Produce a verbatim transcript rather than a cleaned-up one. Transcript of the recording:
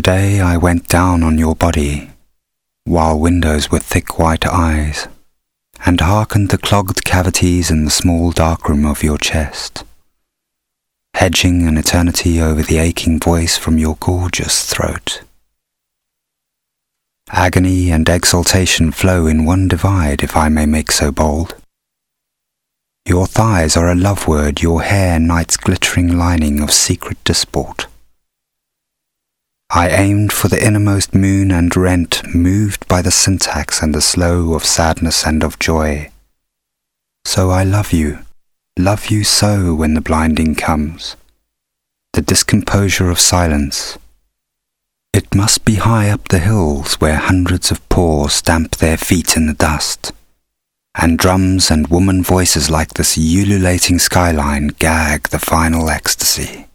Today I went down on your body, while windows were thick white eyes, and hearkened the clogged cavities in the small darkroom of your chest, hedging an eternity over the aching voice from your gorgeous throat. Agony and exaltation flow in one divide, if I may make so bold. Your thighs are a love word, your hair night's glittering lining of secret disport. I aimed for the innermost moon and rent, moved by the syntax and the slow of sadness and of joy. So I love you, love you so when the blinding comes, the discomposure of silence. It must be high up the hills where hundreds of paws stamp their feet in the dust, and drums and woman voices like this ululating skyline gag the final ecstasy.